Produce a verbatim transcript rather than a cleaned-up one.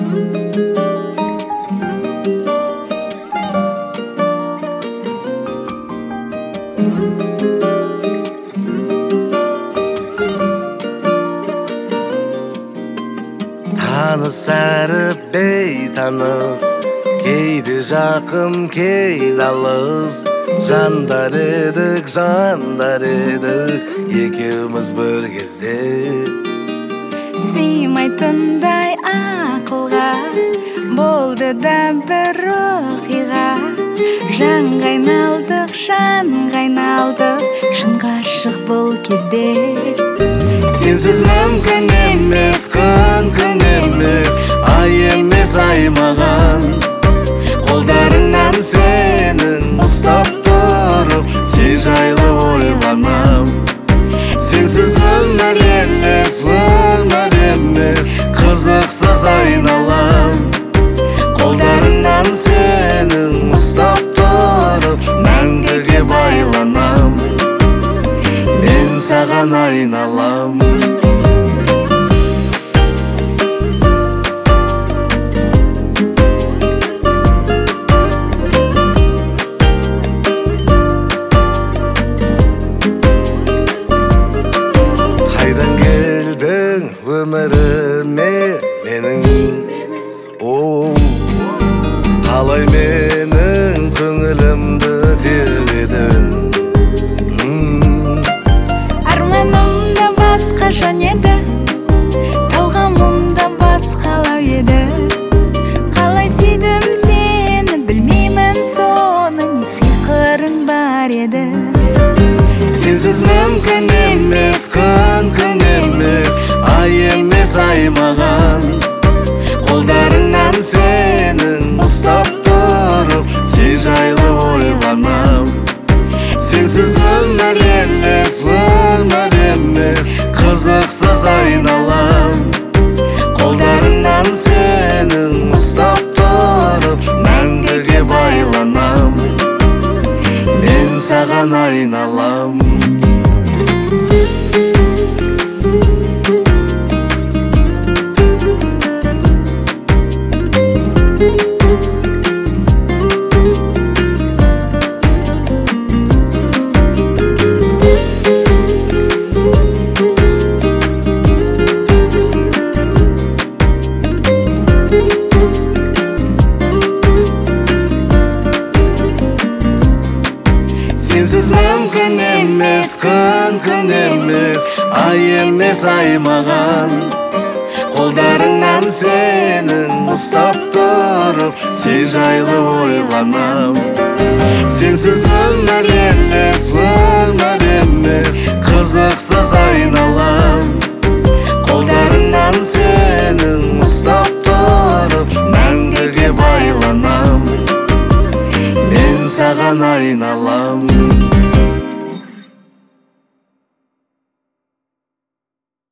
Tanыс әрі бейтаныс, кейде жақын, кейде алыс. Жандар едік, жандар едік, екеуміз бір кезде. Сыймайтындай ақылға болды да бір оқиға. Жанға айналдық, жанға айналдық, шынға ғашық бұл кезде. Сенсіз мүмкін емес, күн күн емес, ай емес ай маған. Қолдарыңнан сенің ұстап тұрып, сен жайлы ойланам. Сенсіз өмір емес, өмір емес, қызықсыз айналам. Қолдарыңнан сенің ұстап тұрып, мәңгіге байланам. Мен саған айналам. Қайдан келдің өміріме менің? Оу, қалай менің көңілімді тербедің? Арманымда басқа жан еді, талғамымда басқалау еді. Қалай сүйдім сені, білмеймін соны, не сиқырың бар еді. Сенсіз мүмкін емес, күн күн емес, ай емес ай маған. Қолдарыңнан сенің ұстап тұрып, сен жайлы ойланам. Сенсіз өмір емес, өмір емес, қызықсыз айналам. Қолдарыңнан сенің ұстап тұрып, мәңгіге байланам. Мен саған айналам. Сенсіз мүмкін емес, күн күн емес, ай емес ай маған. Қолдарыңнан сенің ұстап тұрып, сен жайлы ойланам. Сенсіз өмір емес, өмір емес, қызықсыз айналам. Қолдарыңнан сенің ұстап тұрып, мәңгіге байланам. Мен саған айналам.